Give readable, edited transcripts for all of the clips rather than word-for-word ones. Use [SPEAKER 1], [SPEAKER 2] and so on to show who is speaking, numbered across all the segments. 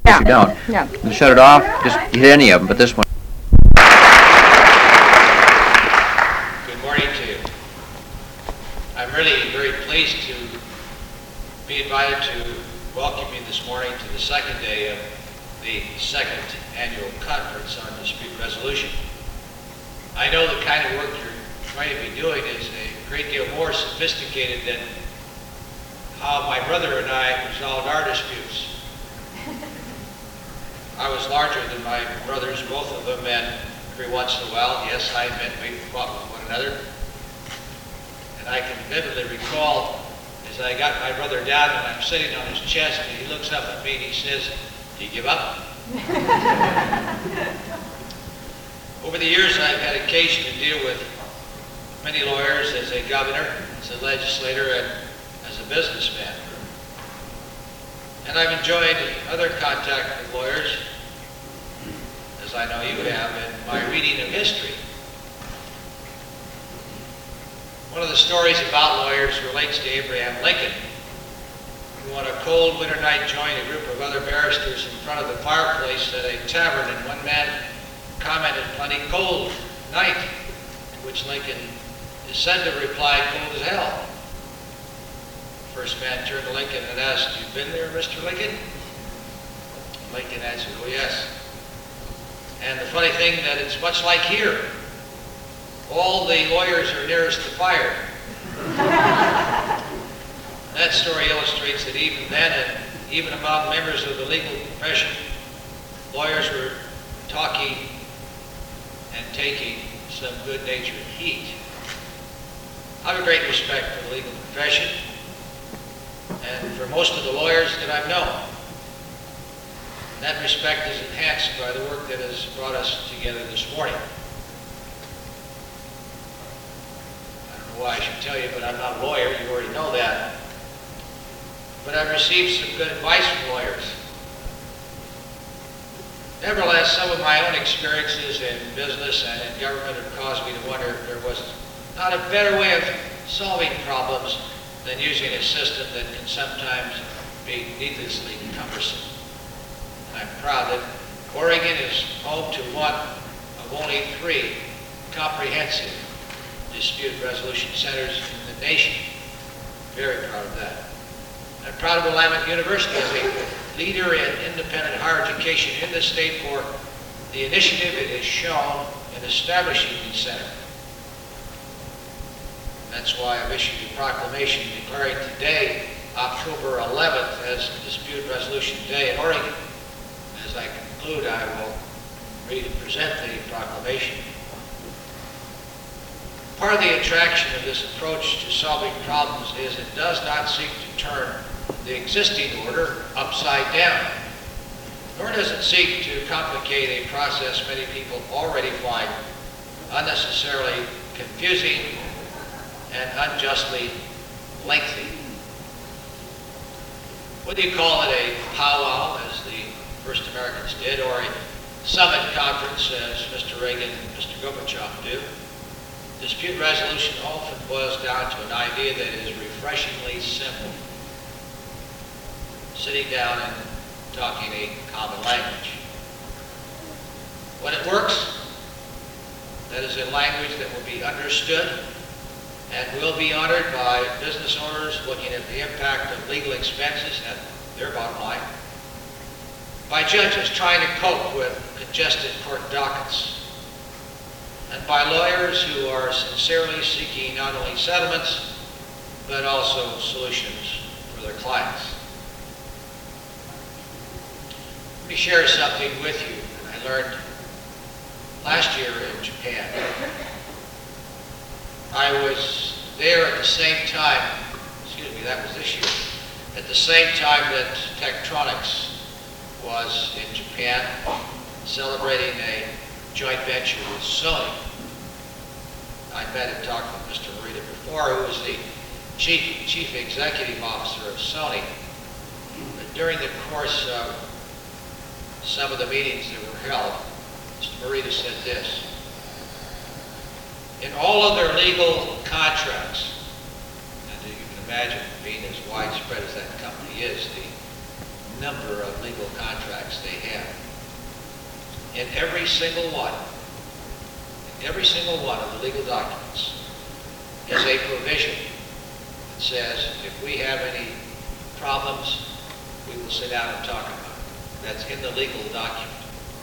[SPEAKER 1] If you don't, shut it off. Just hit any of them, but this one.
[SPEAKER 2] Good morning to you. I'm really very pleased to be invited to welcome you this morning to the second day of the second annual conference on dispute resolution. I know the kind of work you're going to be doing is a great deal more sophisticated than how my brother and I resolved our disputes. I was larger than my brothers, both of them, and every once in a while, yes, I admit we fought with one another. And I can vividly recall as I got my brother down and I'm sitting on his chest and he looks up at me and he says, "Do you give up?" Over the years, I've had occasion to deal with many lawyers as a governor, as a legislator, and as a businessman. And I've enjoyed other contact with lawyers, as I know you have, in my reading of history. One of the stories about lawyers relates to Abraham Lincoln, who on a cold winter night joined a group of other barristers in front of the fireplace at a tavern, and one man commented, "Plenty cold night," to which Lincoln is said to reply, "Cold as hell." First man turned to Lincoln and asked, "You been there, Mr. Lincoln?" Lincoln answered, "Oh, yes. And the funny thing that it's much like here. All the lawyers are nearest the fire." That story illustrates that even then, and even among members of the legal profession, lawyers were talking and taking some good-natured heat. I have a great respect for the legal profession and for most of the lawyers that I've known. And that respect is enhanced by the work that has brought us together this morning. I don't know why I should tell you, but I'm not a lawyer. You already know that. But I've received some good advice from lawyers. Nevertheless, some of my own experiences in business and in government have caused me to wonder if there was not a better way of solving problems than using a system that can sometimes be needlessly cumbersome. And I'm proud that Oregon is home to one of only 3 comprehensive dispute resolution centers in the nation. Very proud of that. I'm proud of Willamette University as a leader in independent higher education in the state for the initiative it has shown in establishing the center. That's why I've issued a proclamation declaring today, October 11th, as Dispute Resolution Day in Oregon. As I conclude, I will read and present the proclamation. Part of the attraction of this approach to solving problems is it does not seek to turn the existing order upside down, nor does it seek to complicate a process many people already find unnecessarily confusing and unjustly lengthy. Whether you call it a powwow, as the first Americans did, or a summit conference, as Mr. Reagan and Mr. Gorbachev do, dispute resolution often boils down to an idea that is refreshingly simple. Sitting down and talking a common language. When it works, that is a language that will be understood and will be honored by business owners looking at the impact of legal expenses and their bottom line, by judges trying to cope with congested court dockets, and by lawyers who are sincerely seeking not only settlements, but also solutions for their clients. Let me share something with you that I learned last year in Japan. I was there at the same time, that was this year, at the same time that Tektronix was in Japan celebrating a joint venture with Sony. I met and talked with Mr. Morita before, who was the chief executive officer of Sony. But during the course of some of the meetings that were held, Mr. Morita said this: in all of their legal contracts, and you can imagine being as widespread as that company is, the number of legal contracts they have. In every single one of the legal documents is a provision that says if we have any problems, we will sit down and talk about it. That's in the legal document.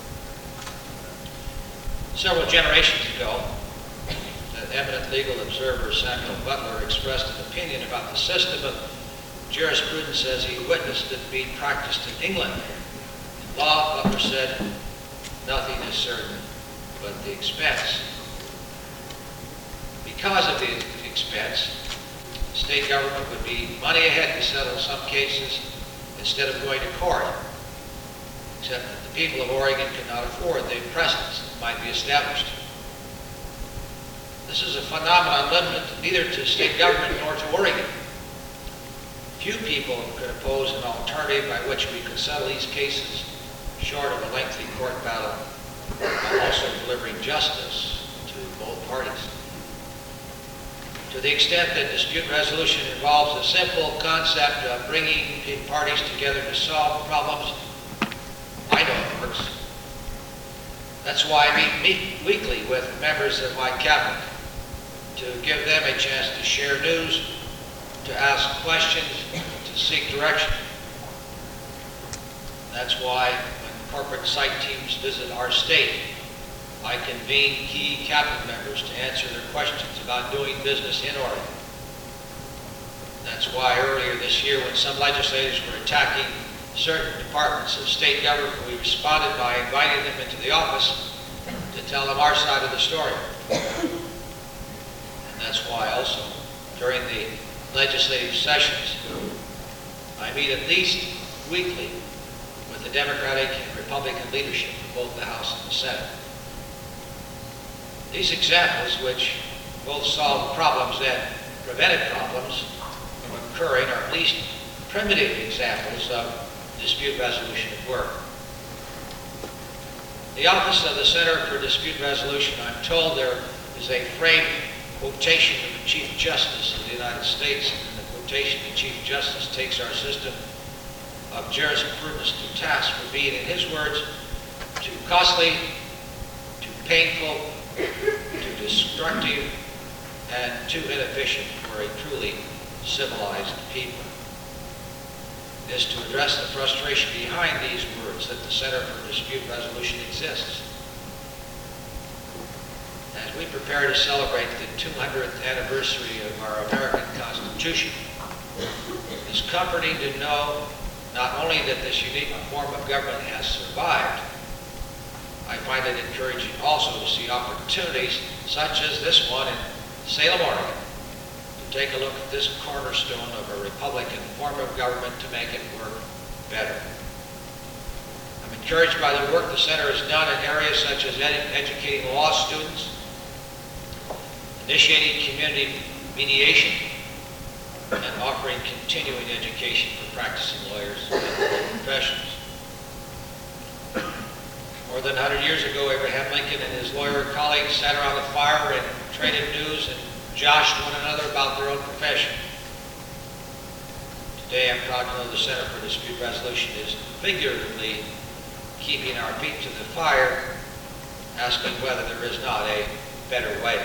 [SPEAKER 2] Several generations ago, an eminent legal observer, Samuel Butler, expressed an opinion about the system of jurisprudence as he witnessed it being practiced in England. In law, Butler said, nothing is certain but the expense. Because of the expense, the state government would be money ahead to settle some cases instead of going to court, except that the people of Oregon could not afford the precedents that might be established. This is a phenomenon limited neither to state government nor to Oregon. Few people could oppose an alternative by which we could settle these cases short of a lengthy court battle, while also delivering justice to both parties. To the extent that dispute resolution involves a simple concept of bringing parties together to solve problems, I know it works. That's why I meet weekly with members of my cabinet to give them a chance to share news, to ask questions, to seek direction. That's why when corporate site teams visit our state, I convene key cabinet members to answer their questions about doing business in Oregon. That's why earlier this year, when some legislators were attacking certain departments of state government, we responded by inviting them into the office to tell them our side of the story. And that's why also, during the legislative sessions, I meet at least weekly with the Democratic and Republican leadership of both the House and the Senate. These examples, which both solve problems and prevented problems from occurring, are at least primitive examples of dispute resolution at work. The Office of the Center for Dispute Resolution, I'm told there is a framed quotation of the Chief Justice of the United States, and the quotation the Chief Justice takes our system of jurisprudence to task for being, in his words, too costly, too painful, too destructive, and too inefficient for a truly civilized people. It is to address the frustration behind these words that the Center for Dispute Resolution exists. As we prepare to celebrate the 200th anniversary of our American Constitution, it's comforting to know not only that this unique form of government has survived, I find it encouraging also to see opportunities such as this one in Salem, Oregon, to take a look at this cornerstone of a Republican form of government to make it work better. I'm encouraged by the work the Center has done in areas such as educating law students, initiating community mediation, and offering continuing education for practicing lawyers and legal professionals. More than 100 years ago, Abraham Lincoln and his lawyer colleagues sat around the fire and traded news and joshed one another about their own profession. Today, I'm proud to know the Center for Dispute Resolution is figuratively keeping our feet to the fire, asking whether there is not a better way.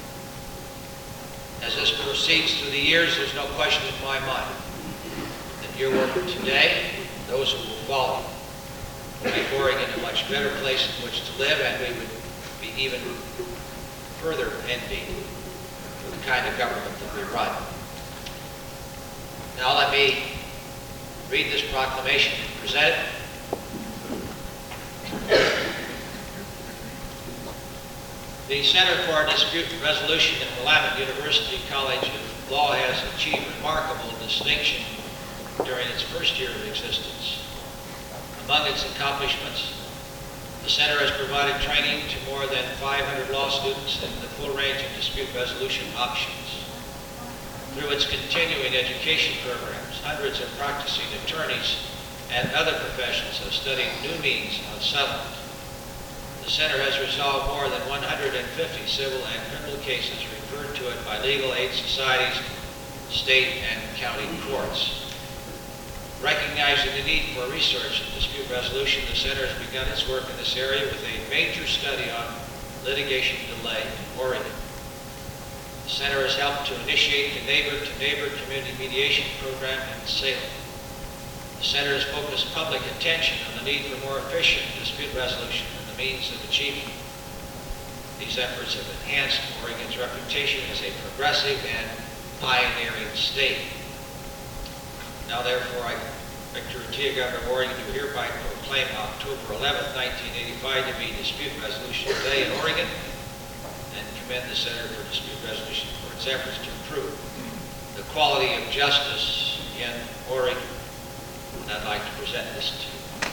[SPEAKER 2] As this proceeds through the years, there's no question in my mind that your work today, those who will follow, will make Oregon a much better place in which to live, and we would be even further envied for the kind of government that we run. Now let me read this proclamation and present it. The Center for Dispute Resolution at Willamette University College of Law has achieved remarkable distinction during its first year of existence. Among its accomplishments, the Center has provided training to more than 500 law students in the full range of dispute resolution options. Through its continuing education programs, hundreds of practicing attorneys and other professionals have studied new means of settlement. The Center has resolved more than 150 civil and criminal cases referred to it by legal aid societies, state and county courts. Recognizing the need for research and dispute resolution, the Center has begun its work in this area with a major study on litigation delay in Oregon. The Center has helped to initiate the neighbor-to-neighbor community mediation program in Salem. The Center has focused public attention on the need for more efficient dispute resolution and the means of achieving it. These efforts have enhanced Oregon's reputation as a progressive and pioneering state. Now, therefore, I, Victor Atiyeh, Governor of Oregon, do hereby proclaim October 11, 1985 to be Dispute Resolution Day in Oregon and commend the Center for Dispute Resolution for its efforts to improve the quality of justice in Oregon. And I'd like to present this to you.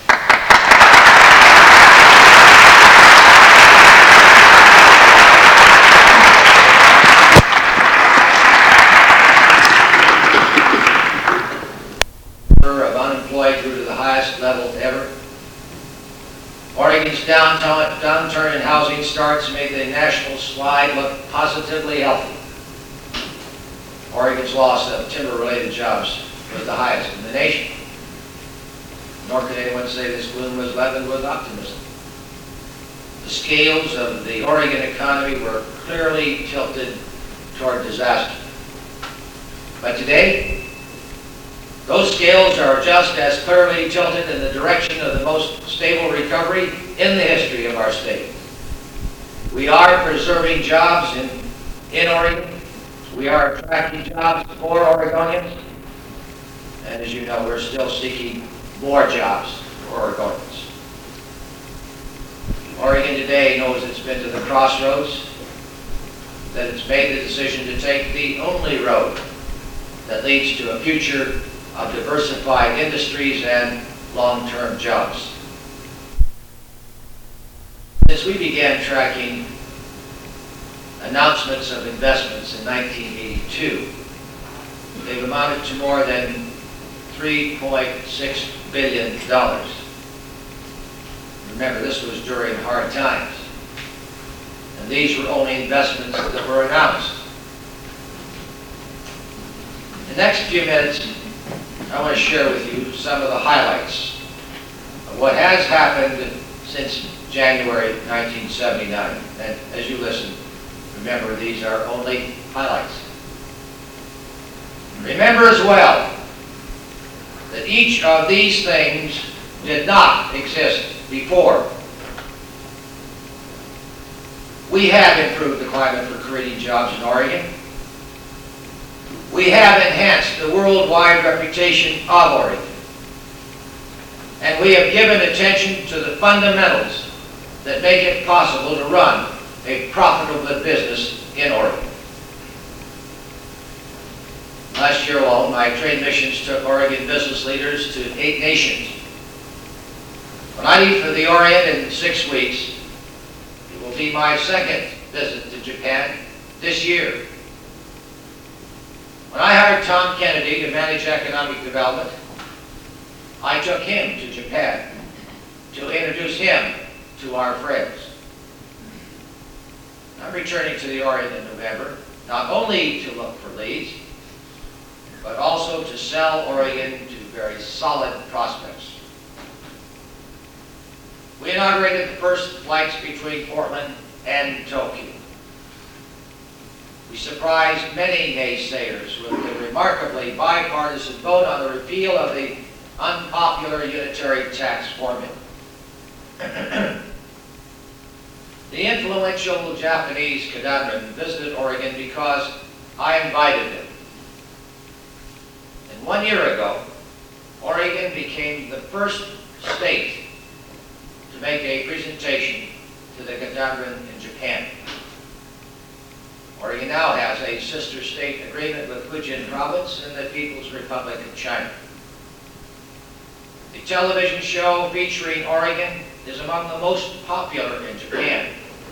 [SPEAKER 3] Of unemployed grew to the highest level ever. Oregon's downturn in housing starts made the national slide look positively healthy. Oregon's loss of timber-related jobs was the highest in the nation. Nor could anyone say this gloom was leavened with optimism. The scales of the Oregon economy were clearly tilted toward disaster. But today, those scales are just as clearly tilted in the direction of the most stable recovery in the history of our state. We are preserving jobs in Oregon. We are attracting jobs for Oregonians. And as you know, we're still seeking more jobs for Oregonians. Oregon today knows it's been to the crossroads, that it's made the decision to take the only road that leads to a future of diversified industries and long-term jobs. Since we began tracking announcements of investments in 1982, they've amounted to more than $3.6 billion. Remember, this was during hard times. And these were only investments that were announced. In the next few minutes, I want to share with you some of the highlights of what has happened since January 1979. And as you listen, remember, these are only highlights. Remember as well that each of these things did not exist before. We have improved the climate for creating jobs in Oregon. We have enhanced the worldwide reputation of Oregon. And we have given attention to the fundamentals that make it possible to run a profitable business in Oregon. Last year alone, my trade missions took Oregon business leaders to 8 nations. When I leave for the Orient in 6 weeks, it will be my second visit to Japan this year. When I hired Tom Kennedy to manage economic development, I took him to Japan to introduce him to our friends. I'm returning to the Orient in November, not only to look for leads, but also to sell Oregon to very solid prospects. We inaugurated the first flights between Portland and Tokyo. We surprised many naysayers with the remarkably bipartisan vote on the repeal of the unpopular unitary tax formula. The influential Japanese Kadamran visited Oregon because I invited him. And 1 year ago, Oregon became the first state to make a presentation to the Kadamran in Japan. Oregon now has a sister state agreement with Fujian Province and the People's Republic of China. The television show featuring Oregon is among the most popular in Japan.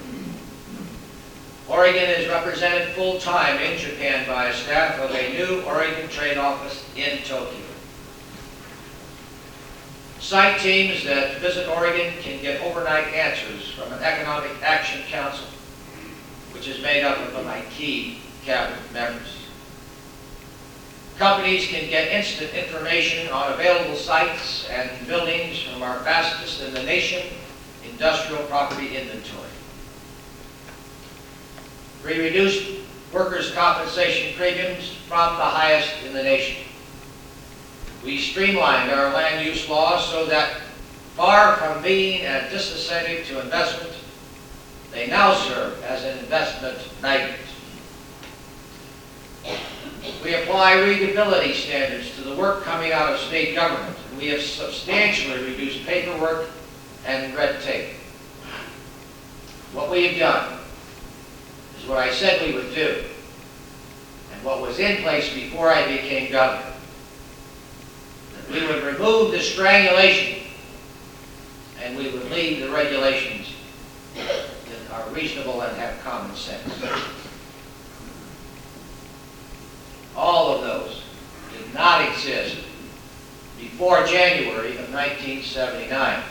[SPEAKER 3] Oregon is represented full-time in Japan by a staff of a new Oregon Trade Office in Tokyo. Site teams that visit Oregon can get overnight answers from an Economic Action Council, which is made up of my key cabinet members. Companies can get instant information on available sites and buildings from our fastest in the nation industrial property inventory. We reduced workers' compensation premiums from the highest in the nation. We streamlined our land use laws so that, far from being a disincentive to investment, they now serve as an investment magnet. We apply readability standards to the work coming out of state government, and we have substantially reduced paperwork and red tape. What we have done is what I said we would do, and what was in place before I became governor. That we would remove the strangulation, and we would leave the regulations that are reasonable and have common sense. All of those did not exist before January of 1979.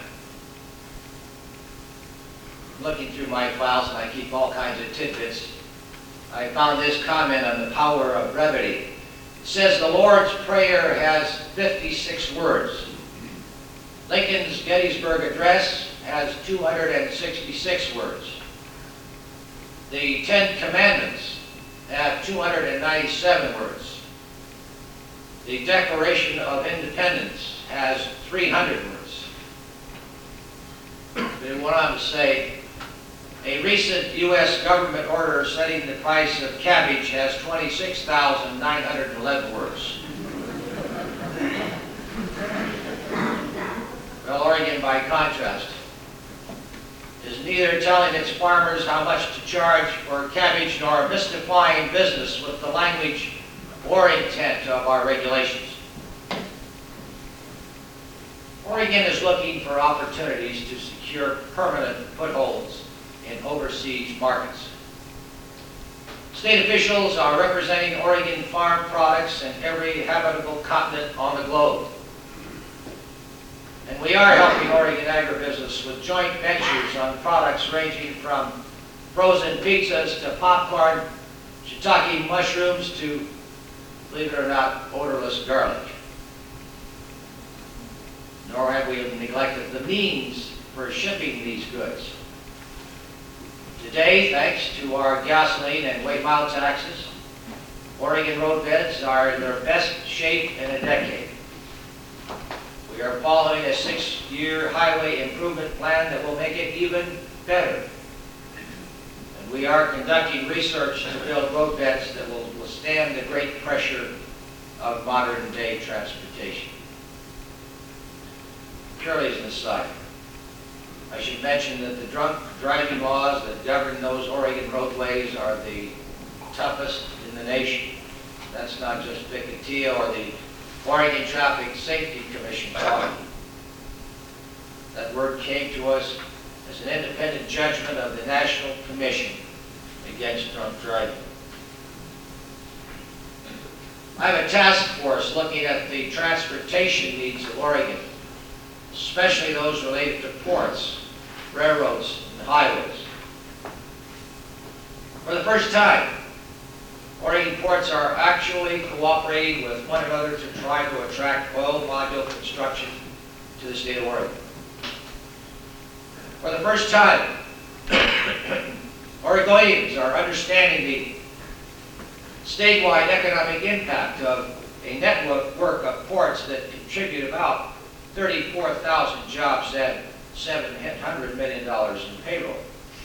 [SPEAKER 3] Looking through my files, and I keep all kinds of tidbits, I found this comment on the power of brevity. It says the Lord's Prayer has 56 words. Lincoln's Gettysburg Address has 266 words. The Ten Commandments have 297 words. The Declaration of Independence has 300 words. They went on to say, a recent U.S. government order setting the price of cabbage has 26,911 words. Well, Oregon, by contrast, is neither telling its farmers how much to charge for cabbage nor mystifying business with the language or intent of our regulations. Oregon is looking for opportunities to secure permanent footholds in overseas markets. State officials are representing Oregon farm products in every habitable continent on the globe. And we are helping Oregon agribusiness with joint ventures on products ranging from frozen pizzas to popcorn, shiitake mushrooms to, believe it or not, odorless garlic. Nor have we neglected the means for shipping these goods. Today, thanks to our gasoline and weight mile taxes, Oregon roadbeds are in their best shape in a decade. We are following a 6-year highway improvement plan that will make it even better. And we are conducting research to build roadbeds that will withstand the great pressure of modern-day transportation. Purely as an aside, I should mention that the drunk driving laws that govern those Oregon roadways are the toughest in the nation. That's not just Picotea or the Oregon Traffic Safety Commission talking. That word came to us as an independent judgment of the National Commission Against Drunk Driving. I have a task force looking at the transportation needs of Oregon, especially those related to ports, railroads, and highways. For the first time, Oregon ports are actually cooperating with one another to try to attract oil module construction to the state of Oregon. For the first time, Oregonians are understanding the statewide economic impact of a network of ports that contribute about 34,000 jobs and $700 million in payroll.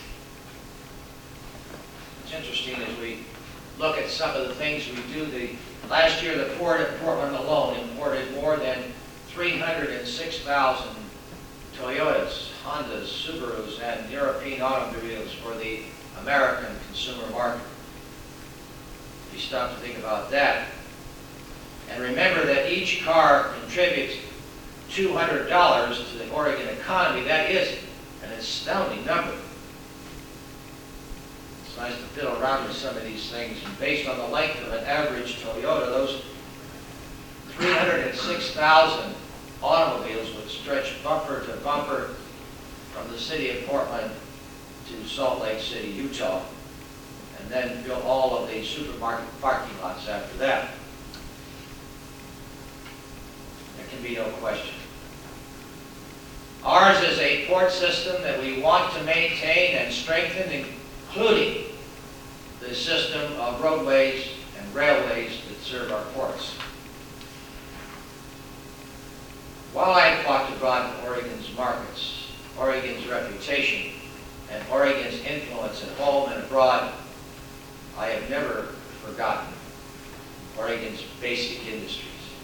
[SPEAKER 3] It's interesting as we look at some of the things we do. Last year, the Port of Portland alone imported more than 306,000 Toyotas, Hondas, Subarus, and European automobiles for the American consumer market. If you stop to think about that, and remember that each car contributes $200 to the Oregon economy, that is an astounding number. It's nice to fiddle around with some of these things, and based on the length of an average Toyota, those 306,000 automobiles would stretch bumper to bumper from the city of Portland to Salt Lake City, Utah, and then fill all of the supermarket parking lots after that. can be no question. Ours is a port system that we want to maintain and strengthen, including the system of roadways and railways that serve our ports. While I have fought to broaden Oregon's markets, Oregon's reputation, and Oregon's influence at home and abroad, I have never forgotten Oregon's basic industries.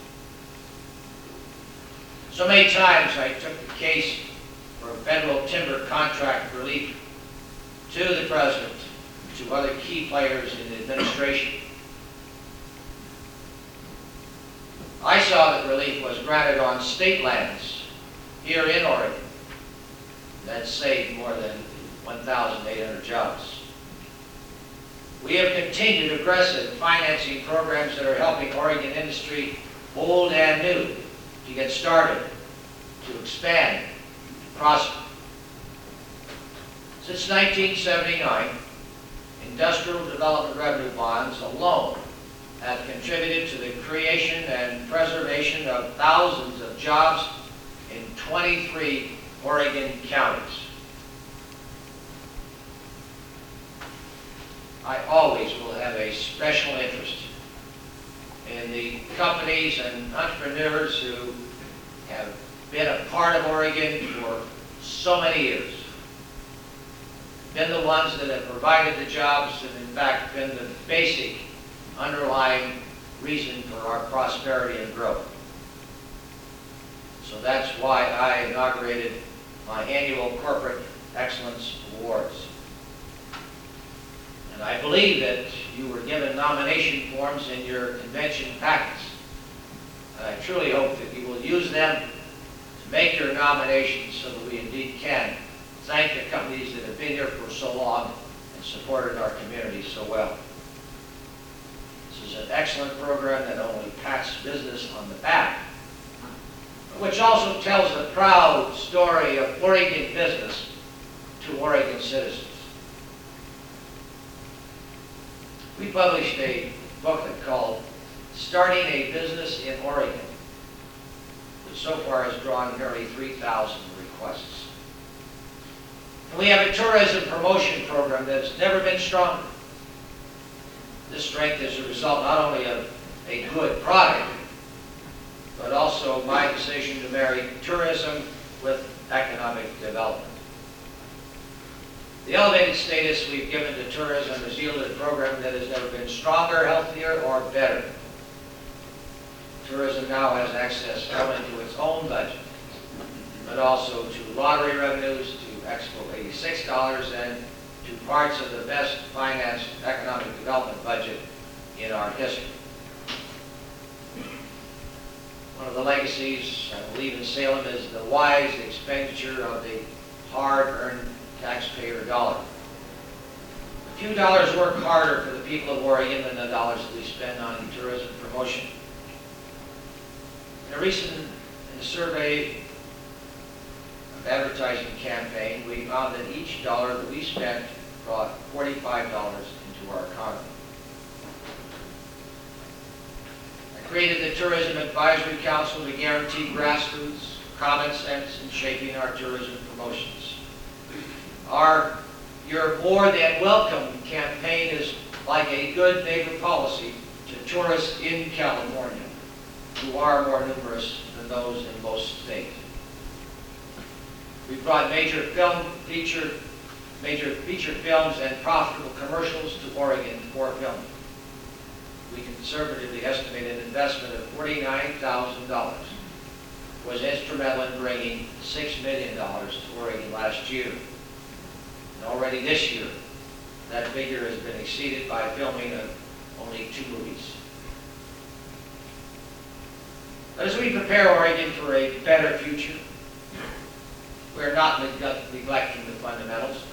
[SPEAKER 3] So many times I took the case for federal timber contract relief to the President, to other key players in the administration. I saw that relief was granted on state lands here in Oregon. That saved more than 1,800 jobs. We have continued aggressive financing programs that are helping Oregon industry, old and new, to get started, to expand, to prosper. Since 1979, industrial development revenue bonds alone have contributed to the creation and preservation of thousands of jobs in 23 Oregon counties. I always will have a special interest in the companies and entrepreneurs who have been a part of Oregon for so many years, been the ones that have provided the jobs and in fact been the basic underlying reason for our prosperity and growth. So that's why I inaugurated my annual Corporate Excellence Awards. And I believe that you were given nomination forms in your convention packets. And I truly hope that you will use them to make your nominations so that we indeed can thank the companies that have been here for so long and supported our community so well. This is an excellent program that not only pats business on the back, but which also tells the proud story of Oregon business to Oregon citizens. We published a booklet called Starting a Business in Oregon, which so far has drawn nearly 3,000 requests. And we have a tourism promotion program that has never been stronger. This strength is a result not only of a good product, but also my decision to marry tourism with economic development. The elevated status we've given to tourism has yielded a program that has never been stronger, healthier, or better. Tourism now has access not only to its own budget, but also to lottery revenues, to Expo 86 dollars, and to parts of the best financed economic development budget in our history. One of the legacies, I believe, in Salem is the wise expenditure of the hard-earned taxpayer dollar. A few dollars work harder for the people of Oregon than the dollars that we spend on tourism promotion. In a recent survey of advertising campaign, we found that each dollar that we spent brought $45 into our economy. I created the Tourism Advisory Council to guarantee grassroots common sense in shaping our tourism promotions. Our You're More Than Welcome campaign is like a good neighbor policy to tourists in California, who are more numerous than those in most states. We've brought major feature films and profitable commercials to Oregon for filming. We conservatively estimated investment of $49,000 was instrumental in bringing $6 million to Oregon last year. And already this year, that figure has been exceeded by filming of only 2 movies. But as we prepare Oregon for a better future, we're not neglecting the fundamentals.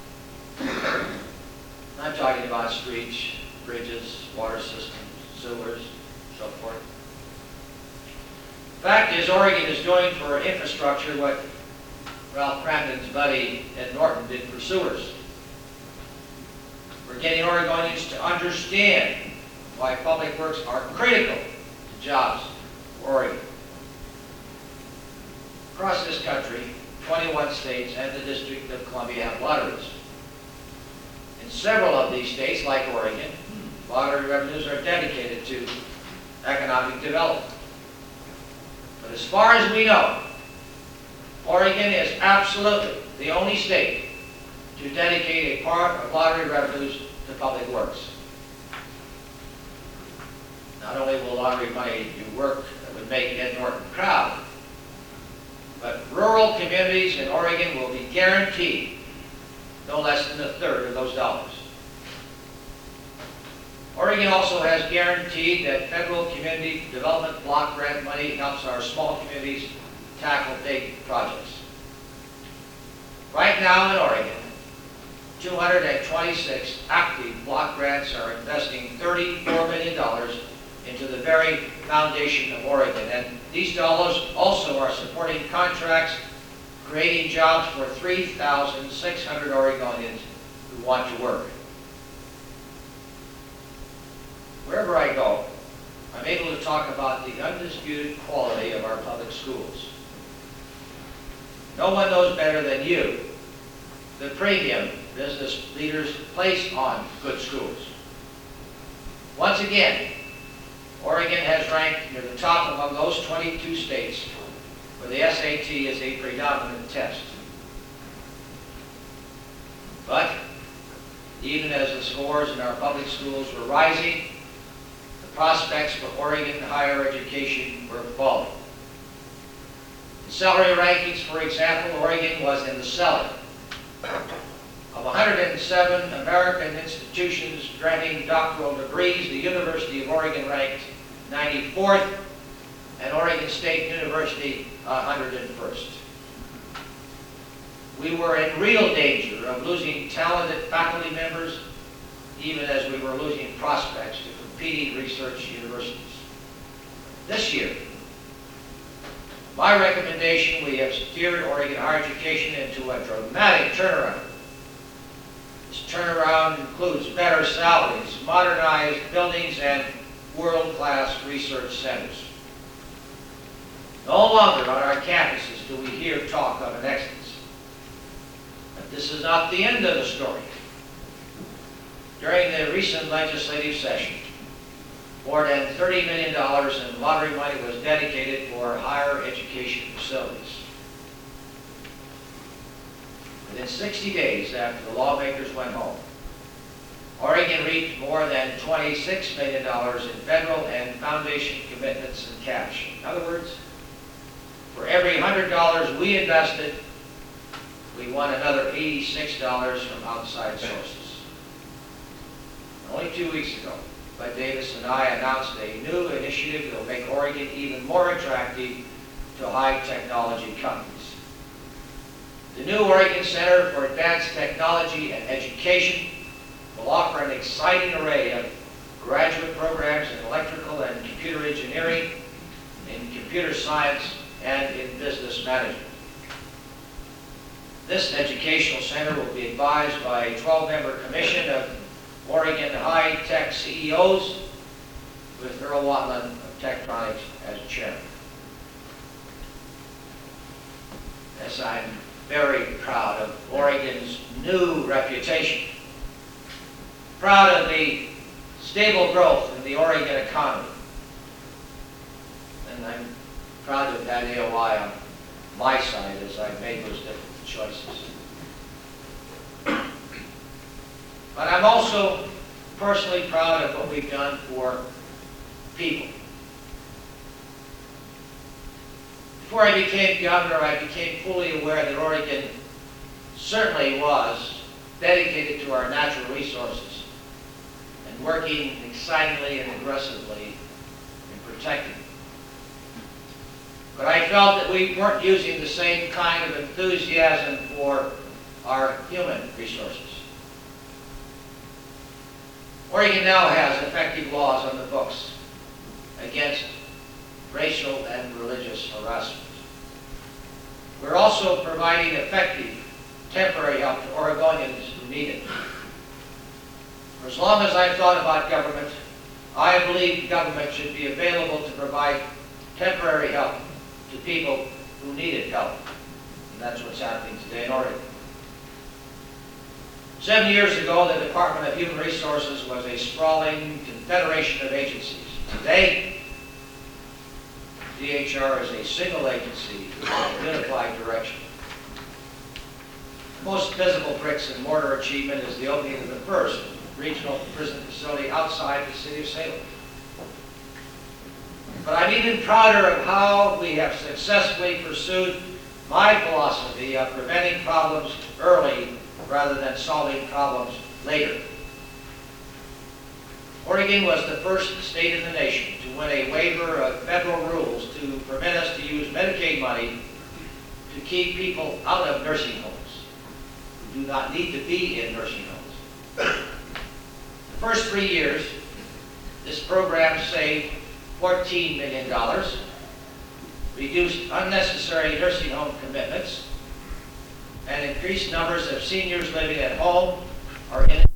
[SPEAKER 3] I'm talking about streets, bridges, water systems, sewers, so forth. The fact is, Oregon is doing for infrastructure what Ralph Cramden's buddy Ed Norton did for sewers. We're getting Oregonians to understand why public works are critical to jobs for Oregon. across this country, 21 states and the District of Columbia have lotteries. In several of these states, like Oregon, lottery revenues are dedicated to economic development. But as far as we know, Oregon is absolutely the only state to dedicate a part of lottery revenues to public works. Not only will lottery money do work that would make Ed Norton proud, but rural communities in Oregon will be guaranteed no less than a third of those dollars. Oregon also has guaranteed that federal community development block grant money helps our small communities tackle big projects. Right now in Oregon, 226 active block grants are investing $34 million into the very foundation of Oregon. And these dollars also are supporting contracts, creating jobs for 3,600 Oregonians who want to work. Wherever I go, I'm able to talk about the undisputed quality of our public schools. No one knows better than you the premium business leaders place on good schools. Once again, Oregon has ranked near the top among those 22 states where the SAT is a predominant test. But even as the scores in our public schools were rising, the prospects for Oregon higher education were falling. In salary rankings, for example, Oregon was in the cellar. Of 107 American institutions granting doctoral degrees, the University of Oregon ranked 94th, and Oregon State University 101st. We were in real danger of losing talented faculty members, even as we were losing prospects to competing research universities. This year, my recommendation, we have steered Oregon higher education into a dramatic turnaround. This turnaround includes better salaries, modernized buildings, and world-class research centers. No longer on our campuses do we hear talk of an exodus. But this is not the end of the story. During the recent legislative session, more than $30 million in lottery money was dedicated for higher education facilities. Within 60 days after the lawmakers went home, Oregon reaped more than $26 million in federal and foundation commitments in cash. In other words, for every $100 we invested, we won another $86 from outside sources. Only 2 weeks ago, Bud Davis and I announced a new initiative that will make Oregon even more attractive to high technology companies. The new Oregon Center for Advanced Technology and Education will offer an exciting array of graduate programs in electrical and computer engineering, in computer science, and in business management. This educational center will be advised by a 12-member commission of Oregon high-tech CEOs, with Earl Watland of Tektronix as chairman. Yes, I'm very proud of Oregon's new reputation. Proud of the stable growth in the Oregon economy. And I'm proud to have had AOI on my side as I've made those difficult choices. But I'm also personally proud of what we've done for people. Before I became governor, I became fully aware that Oregon certainly was dedicated to our natural resources and working excitingly and aggressively in protecting them. But I felt that we weren't using the same kind of enthusiasm for our human resources. Oregon now has effective laws on the books against racial and religious harassment. We're also providing effective temporary help to Oregonians who need it. For as long as I've thought about government, I believe government should be available to provide temporary help to people who needed help. And that's what's happening today in Oregon. 7 years ago, the Department of Human Resources was a sprawling confederation of agencies. Today, DHR is a single agency with a unified direction. The most visible bricks and mortar achievement is the opening of the first regional prison facility outside the city of Salem. But I'm even prouder of how we have successfully pursued my philosophy of preventing problems early rather than solving problems later. Oregon was the first state in the nation to win a waiver of federal rules to permit us to use Medicaid money to keep people out of nursing homes who do not need to be in nursing homes. The first 3 years, this program saved $14 million, reduced unnecessary nursing home commitments, and increased numbers of seniors living at home or in